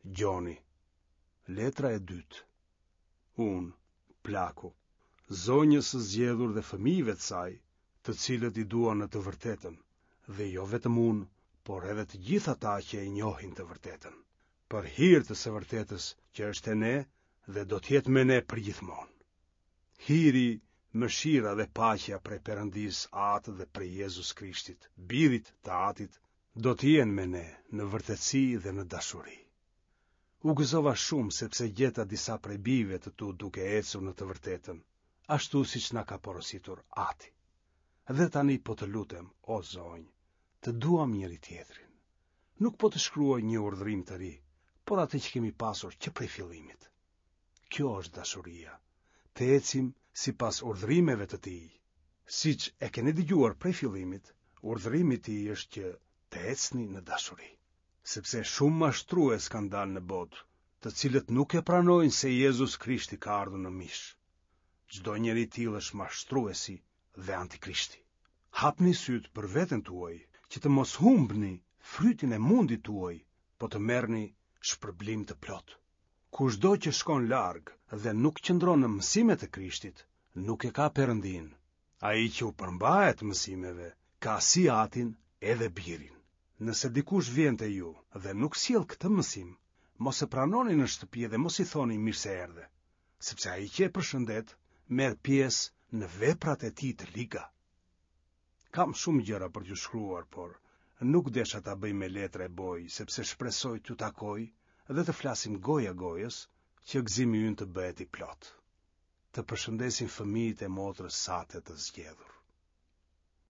Gjoni. Letra e dytë. Unë, Plaku, zonjës së zgjedhur dhe fëmijëve të saj, të cilët i duan në të vërtetën, dhe jo vetëm unë, por edhe të gjithë ata që e njohin të vërtetën, për hir të së vërtetës që është e ne dhe do të jetë me ne përgjithmonë. Hiri, mëshira dhe paqja prej Perëndis Atë dhe prej Jezus Krishtit, Birit të Atit, do të jenë me ne në vërtetësi dhe në dashuri. U gëzova shumë sepse gjeta disa prej bijve të tu duke ecur në të vërtetën, ashtu siç na ka porositur Ati. Dhe tani po të lutem, o zonjë, të duam njëri tjetrin. Nuk po të shkruaj një urdhërim të ri, por atë që kemi pasur që prej fillimit. Kjo është dashuria, të ecim sipas urdhërimeve të Tij. Siç e keni dëgjuar prej fillimit, urdhërimi i Tij është që të ecni në dashuri. Sepse shumë mashtrues kanë dalë në botë, të cilët nuk e pranojnë se Jezus Krishti ka ardhur në mish. Çdo njeri i tillë është mashtruesi dhe antikrishti. Hapni syt për veten tuaj, që të mos humbni frytin e mundit tuaj, po të merrni shpërblim të plot. Kushdo që shkon larg dhe nuk qëndron në mësimet e Krishtit, nuk e ka Perëndin. Ai që u përmbahet mësimeve, ka si Atin edhe Birin. Nëse dikush vjen te ju dhe nuk sjell këtë mësim, mos e pranoni në shtëpi dhe mos i thoni mirë se erdhe, sepse ai që e përshëndet merr pjesë në veprat e tij të liga. Kam shumë gjëra për t'ju shkruar, por nuk desha ta bëj me letra e boj, sepse shpresoj t'ju takoj dhe të flasim goja gojës, që gëzimi ynë të bëhet i plot. Të përshëndesin fëmijët e motrës Sate të zgjedhur.